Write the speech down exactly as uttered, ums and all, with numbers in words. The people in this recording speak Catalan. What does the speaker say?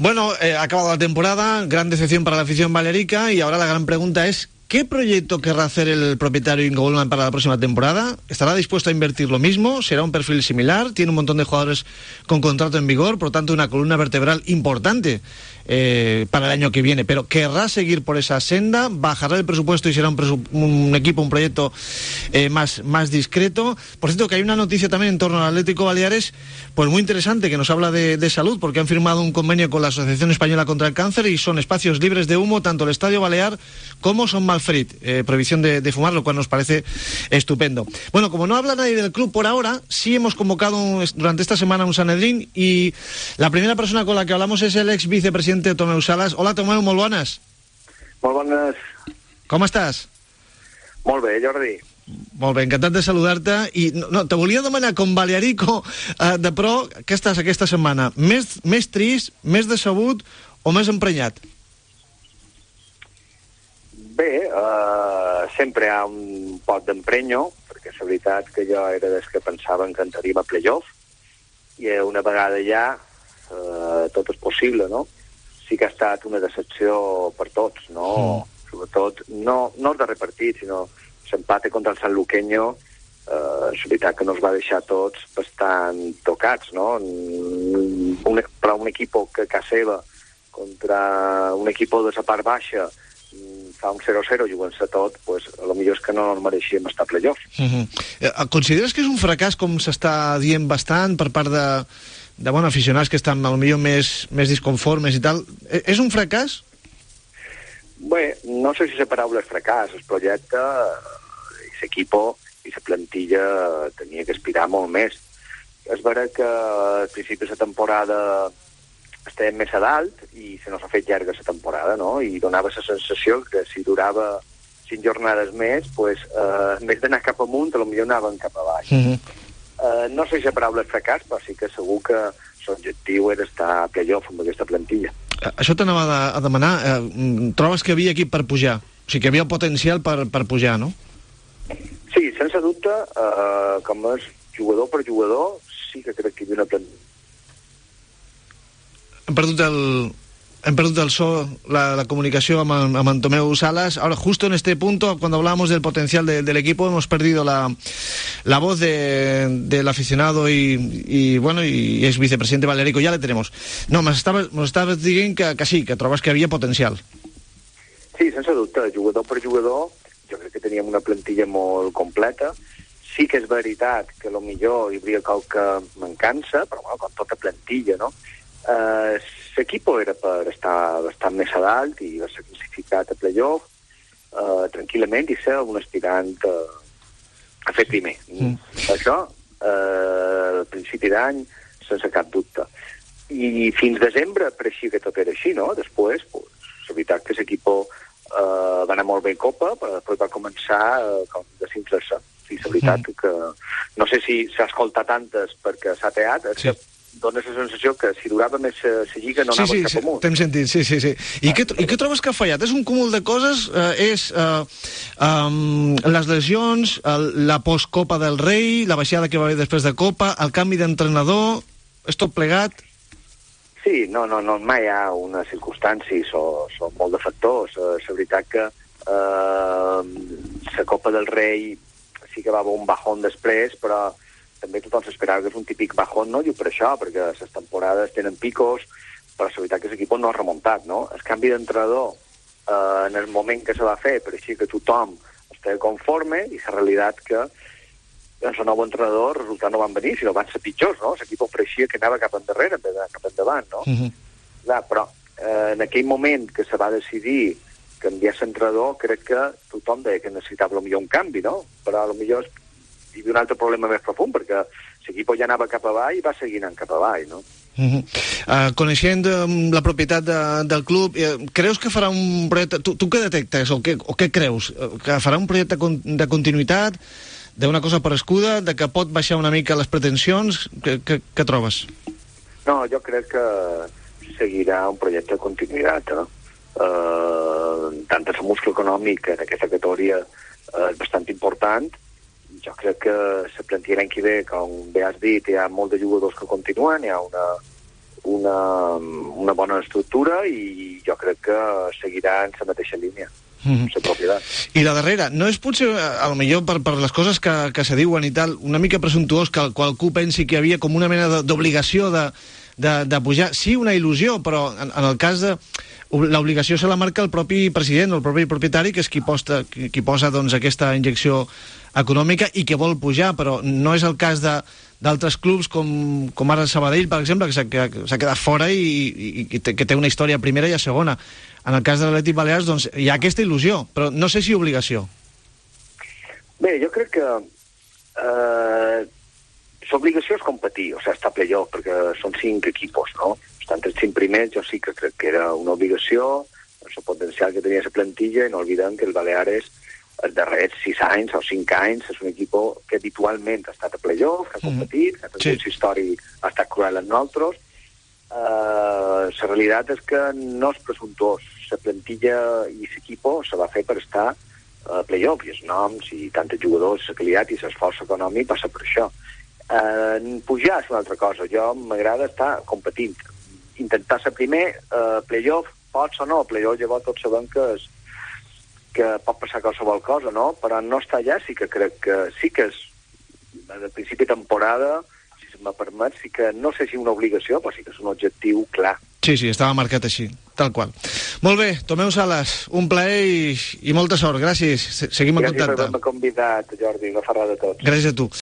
Bueno, eh, ha acabado la temporada, gran decepción para la afición valerica, y ahora la gran pregunta es: ¿qué proyecto querrá hacer el propietario Ingo Bollmann para la próxima temporada? ¿Estará dispuesto a invertir lo mismo? ¿Será un perfil similar? Tiene un montón de jugadores con contrato en vigor, por lo tanto una columna vertebral importante eh, para el año que viene. Pero ¿querrá seguir por esa senda? ¿Bajará el presupuesto y será un, presu- un equipo, un proyecto eh, más, más discreto? Por cierto, que hay una noticia también en torno al Atlético Baleares, pues muy interesante, que nos habla de, de salud, porque han firmado un convenio con la Asociación Española contra el Cáncer y son espacios libres de humo, tanto el Estadio Balear como Son Malferit, eh, prohibición de, de fumar, lo cual nos parece estupendo. Bueno, como no habla nadie del club por ahora, sí hemos convocado un, durante esta semana un Sanedrín, y la primera persona con la que hablamos es el ex vicepresidente Tomeu Salas. Hola, Tomeu, molt bones. Molt bones. Com estàs? Molt bé, Jordi. Molt bé, encantat de saludar-te. I no, no, te volia demanar, com balearico eh, de pro, què estàs aquesta setmana? Més, més trist, més decebut o més emprenyat? Bé, uh, sempre hi ha un pot d'emprenyo, perquè és veritat que jo era dels que pensaven que entraríem a playoff, i una vegada ja uh, tot és possible, no? Sí que ha estat una decepció per tots, no? Mm. Sobretot, no, no el darrer partit, sinó l'empate contra el San Luqueño, uh, és veritat que nos va deixar tots bastant tocats, no? Un, però un equip que a casa seva contra un equip de la part baixa fa un zero zero jugant-se tot, pues, a lo millor és que no ens mereixíem estar a playoff. Uh-huh. Eh, consideres que és un fracàs, com s'està dient bastant, per part de, de bon, aficionats que estan a lo millor més, més disconformes i tal? Eh, és un fracàs? Bé, no sé si la paraula és fracàs. El projecte, i l'equip i la plantilla tenia que aspirar molt més. És vera que al principi de la temporada estàvem més a dalt i se nos ha fet llarga la temporada, no? I donava la sensació que si durava cinc jornades més, pues, eh, en vez d'anar cap amunt, potser anàvem cap a baix. Uh-huh. eh, no sé si la paraula és fracàs, però sí que segur que l'objectiu era estar a playoff amb aquesta plantilla. Això t'anava a, a demanar. Eh, trobes que havia equip per pujar? O sigui, que havia potencial per, per pujar, no? Sí, sense dubte, eh, com és jugador per jugador, sí que crec que hi havia una plantilla. Hem perdut el, hem perdut el so, la, la comunicación amb, amb Tomeu Salas. Ahora, justo en este punto, cuando hablábamos del potencial de, del equipo, hemos perdido la, la voz de, del aficionado y, y bueno, y es vicepresidente Valerico. Ya le tenemos. No, nos estaves, nos estaves dient que, que sí, que trobes que havia potencial. Sí, sense dubte, jugador per jugador, jo crec que teníem una plantilla molt completa. Sí que és veritat que potser hi hauria qualque mancança, però bueno, com tota plantilla, no? Uh, l'equip era per estar bastant més a dalt i va ser classificat a playoff uh, tranquil·lament i ser un aspirant uh, a fer primer. Mm. Això, uh, al principi d'any, sense cap dubte. I fins desembre pareixia que tot era així, no? Després, pues, la veritat que l'equip uh, va anar molt bé en Copa, però després va començar uh, com de desinflar-se. Sí, la veritat mm. que no sé si s'ha escoltat antes perquè s'ha teat, és sí. que dona la sensació que si durava més la lliga no sí, anava sí, cap amunt. Sí, t'hem sentit, sí, sí, sí. I, ah, què, I què trobes que ha fallat? És un cúmul de coses? Eh, és eh, um, les lesions, el, la postcopa del Rei, la baixada que va haver després de Copa, el canvi d'entrenador, és tot plegat? Sí, no, no, no mai hi ha una circumstància, són, són molt de factors. Eh, la veritat que eh, la Copa del Rei sí que va haver un bajón després, però també tothom s'esperava que és un típic bajón, no? Diu per això, perquè les temporades tenen picos, però la veritat que l'equip no ha remuntat, no? El canvi d'entrenador eh, en el moment que se va fer, per així que tothom estava conforme, i la realitat que el nou entrenador, els resultats no van venir, sinó van ser pitjors, no? L'equip pareixia que anava cap endarrere, en vez de cap endavant, no? Uh-huh. Clar, però eh, en aquell moment que se va decidir canviar l'entrenador, crec que tothom deia que necessitava potser un canvi, no? Però potser hi havia un altre problema més profund, perquè l'equip ja anava cap avall i va seguir anant cap avall, no? Uh-huh. Uh, coneixent um, la propietat de, del club, eh, creus que farà un projecte... Tu, tu què detectes o què, o què creus? Que farà un projecte con, de continuïtat, d'una cosa parescuda, de que pot baixar una mica les pretensions? Què, què, què trobes? No, jo crec que seguirà un projecte de continuïtat, no? Uh, tant el múscul econòmic en aquesta categoria uh, és bastant important. Jo crec que la plantilla l'any que ve, com bé has dit, hi ha molts de jugadors que continuen, hi ha una, una, una bona estructura i jo crec que seguirà en la mateixa línia. Mm-hmm. La propietat. I la darrera, no és potser, a lo millor per, per les coses que, que se diuen i tal, una mica presumptuós que qualcú pensi que hi havia com una mena d'obligació de, de, de pujar, sí, una il·lusió, però en, en el cas de l'obligació se la marca el propi president o el propi propietari, que és qui, posta, qui, qui posa doncs, aquesta injecció econòmica i que vol pujar, però no és el cas de d'altres clubs com, com ara el Sabadell, per exemple, que s'ha quedat fora i, i, i que té una història a primera i a segona. En el cas de l'Atlètic Balears, doncs, hi ha aquesta il·lusió, però no sé si obligació. Bé, jo crec que eh, l'obligació és competir, o sigui, està a playoff, perquè són cinc equipos, no? Estan els cinc primers, jo sí que crec que era una obligació, el potencial que tenia la plantilla, i no oblidem que el Baleares els darrers sis anys o cinc anys és un equip que habitualment ha estat a playoff, que ha competit, que ha tingut sí. història, ha estat cruel amb nosaltres. Uh, la realitat és que no és presumptuós. La plantilla i l'equip se va fer per estar a playoff, i els noms i tant els jugadors, la qualitat i l'esforç econòmic passa per això. Uh, pujar és una altra cosa. Jo m'agrada estar competint. Intentar ser primer, uh, playoff, pots o no, playoff llavors tots sabem que és que pot passar qualsevol cosa, no? Però no estar allà sí que crec que sí que és, al principi de temporada, si se me permet, sí que no sé si una obligació, però sí que és un objectiu clar. Sí, sí, estava marcat així, tal qual. Molt bé, Tomeu Sales, un plaer i, i molta sort, gràcies. Seguim en contacte. Gràcies per haver-me convidat, Jordi, una ferrada a tots. Gràcies a tu.